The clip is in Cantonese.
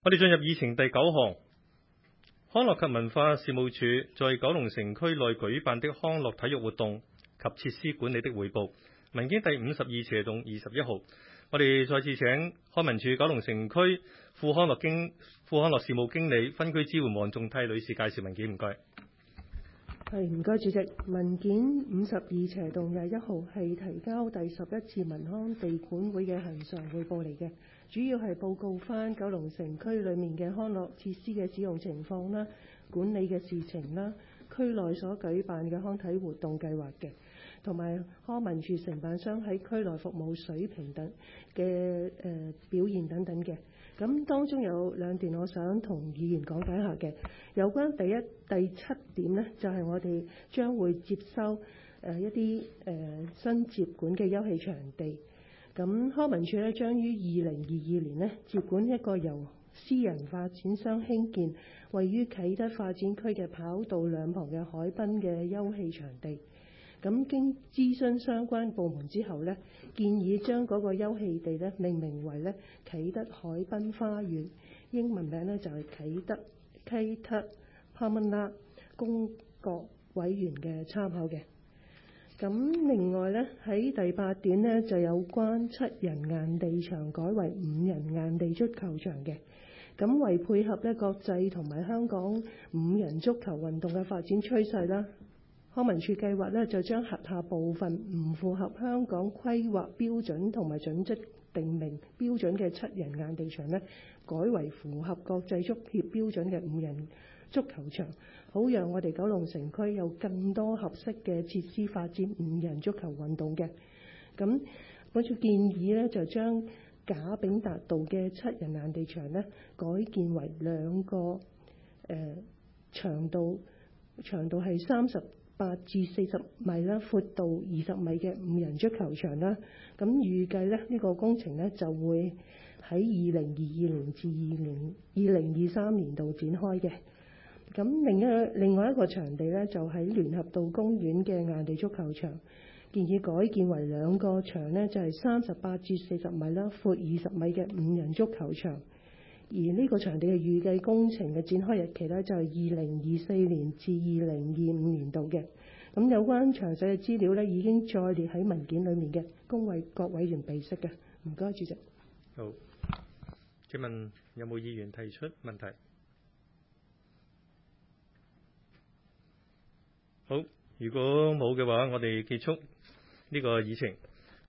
我哋進入議程第9項，康樂及文化事務署在九龍城區內舉辦的康樂體育活動及設施管理的匯報，文件第52/21號。我哋再次請康文署九龍城區副康樂事務經理分區支援黃仲娣女士介紹文件，唔該。 唔該，主席。文件52/21號係提交第11次文康地管會嘅恆常匯報嚟嘅，主要係報告翻九龍城區裏面嘅康樂設施嘅使用情況啦、管理嘅事情啦、區內所舉辦嘅康體活動計劃嘅，同埋康文署承辦商喺區內服務水平等嘅表現等等嘅。咁當中有2段我想同議員講解下嘅，有關第7點呢，就係我哋將會接收一啲新接管嘅休憩場地。咁康文署呢，將於2022年呢接管一個由私人發展商興建，位於啟德發展區嘅跑道兩旁嘅海濱嘅休憩場地。咁經諮詢相關部門之後呢，建議將嗰個休憩地呢命名為呢啟德海濱花園，英文名呢就係啟德 Promenade 公國委員嘅參考嘅。咁另外呢，喺第8點呢就有關7人硬地場改為5人硬地足球場嘅。咁為配合呢國際同埋香港5人足球運動嘅發展趨勢啦，康文署計劃呢就將轄下部分唔符合香港規劃標準同埋準則定明標準嘅7人硬地場呢，改為符合國際足協標準嘅5人足球場，好讓我哋九龍城區有更多合適嘅設施發展5人足球運動嘅。咁我就建議呢，就將賈炳達道嘅7人硬地場呢，改建為2個長度係38至40米啦，闊度20米嘅5人足球場啦。咁預計呢個工程呢就會喺2022年至2023年度展開嘅。咁另外一個場地呢，就喺聯合道公園嘅硬地足球場，建議改建為2個場呢，就係38至40米啦，闊20米嘅5人足球場。而呢個場地嘅預計工程嘅展開日期呢，就係2024年至2025年度嘅。咁有關詳細嘅資料呢，已經再列喺文件裡面嘅，供為各委員備悉嘅。唔該，主席。 好，請問有冇議員提出問題？好，如果冇嘅話，我哋結束呢個議程。